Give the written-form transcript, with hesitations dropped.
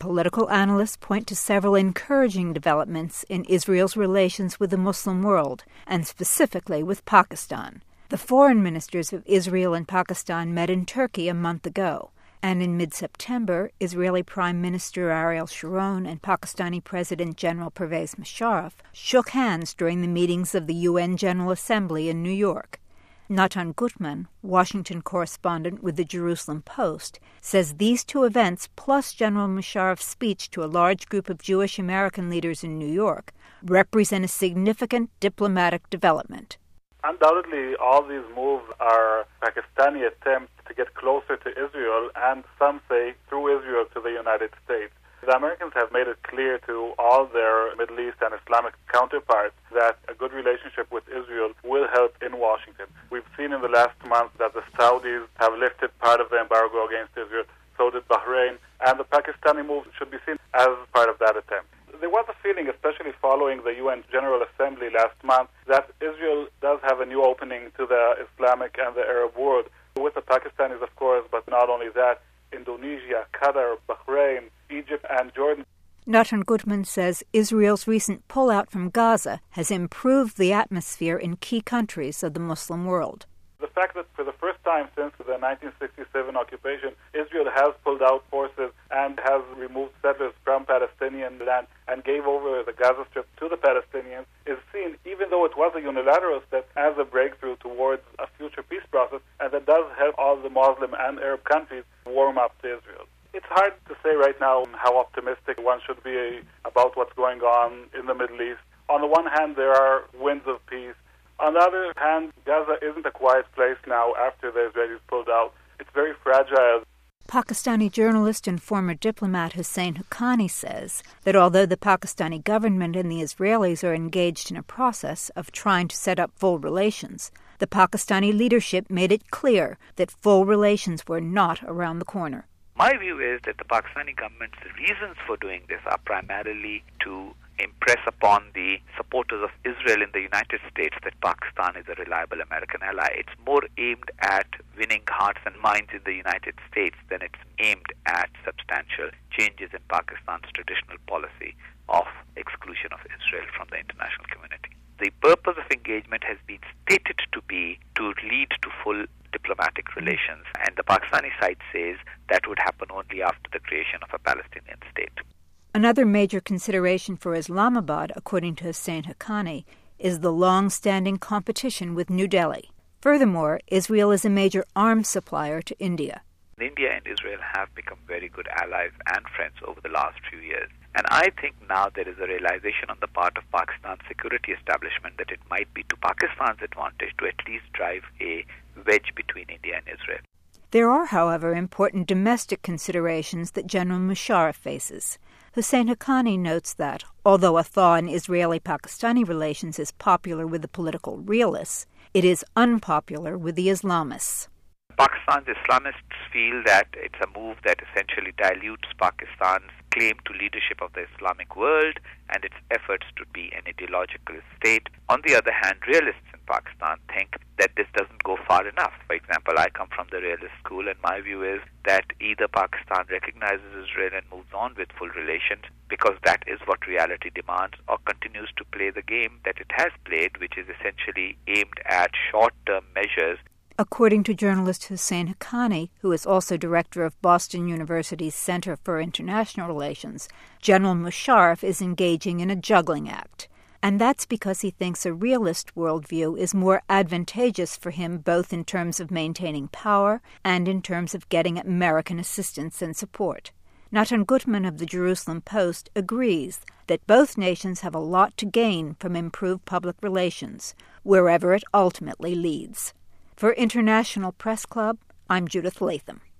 political analysts point to several encouraging developments in Israel's relations with the Muslim world, and specifically with Pakistan. The foreign ministers of Israel and Pakistan met in Turkey a month ago, and in mid-September, Israeli Prime Minister Ariel Sharon and Pakistani President General Pervez Musharraf shook hands during the meetings of the UN General Assembly in New York. Natan Gutman, Washington correspondent with the Jerusalem Post, says these two events, plus General Musharraf's speech to a large group of Jewish American leaders in New York, represent a significant diplomatic development. Undoubtedly, all these moves are Pakistani attempts to get closer to Israel and, some say, through Israel to the United States. The Americans have made it clear to all their Middle East and Islamic counterparts that a good relationship with Israel will help in Washington. We've seen in the last month that the Saudis have lifted part of the embargo against Israel, so did Bahrain, and the Pakistani move should be seen as part of that attempt. There was a feeling, especially following the UN General Assembly last month, that Israel does have a new opening to the Islamic and the Arab world, with the Pakistanis, of course, but not only that, Indonesia, Qatar, Bahrain, Egypt, and Jordan. Natan Gutman says Israel's recent pullout from Gaza has improved the atmosphere in key countries of the Muslim world. The fact that for the first time since the 1967 occupation, Israel has pulled out forces and has removed settlers from Palestinian land and gave over the Gaza Strip to the Palestinians is seen, even though it was a unilateral step, as a breakthrough towards a future peace process, and that does help all the Muslim and Arab countries warm up to Israel. It's hard to say right now how optimistic one should be about what's going on in the Middle East. On the one hand, there are winds of peace. On the other hand, Gaza isn't a quiet place now after the Israelis pulled out. It's very fragile. Pakistani journalist and former diplomat Hussein Haqqani says that although the Pakistani government and the Israelis are engaged in a process of trying to set up full relations, the Pakistani leadership made it clear that full relations were not around the corner. My view is that the Pakistani government's reasons for doing this are primarily to impress upon the supporters of Israel in the United States that Pakistan is a reliable American ally. It's more aimed at winning hearts and minds in the United States than it's aimed at substantial changes in Pakistan's traditional policy of exclusion of Israel from the international community. The purpose of engagement has been stated to be to lead to full diplomatic relations, and the Pakistani side says that would happen only after the creation of a Palestinian state. Another major consideration for Islamabad, according to Hussein Haqqani, is the long-standing competition with New Delhi. Furthermore, Israel is a major arms supplier to India. India and Israel have become very good allies and friends over the last few years. And I think now there is a realization on the part of Pakistan's security establishment that it might be to Pakistan's advantage to at least drive a wedge between India and Israel. There are, however, important domestic considerations that General Musharraf faces. Hussein Haqqani notes that, although a thaw in Israeli-Pakistani relations is popular with the political realists, it is unpopular with the Islamists. Pakistan's Islamists feel that it's a move that essentially dilutes Pakistan's claim to leadership of the Islamic world and its efforts to be an ideological state. On the other hand, realists in Pakistan think that this doesn't go far enough. For example, I come from the realist school, and my view is that either Pakistan recognizes Israel and moves on with full relations because that is what reality demands, or continues to play the game that it has played, which is essentially aimed at short-term measures. According to journalist Hussein Haqqani, who is also director of Boston University's Center for International Relations, General Musharraf is engaging in a juggling act. And that's because he thinks a realist worldview is more advantageous for him both in terms of maintaining power and in terms of getting American assistance and support. Natan Gutman of the Jerusalem Post agrees that both nations have a lot to gain from improved public relations, wherever it ultimately leads. For International Press Club, I'm Judith Latham.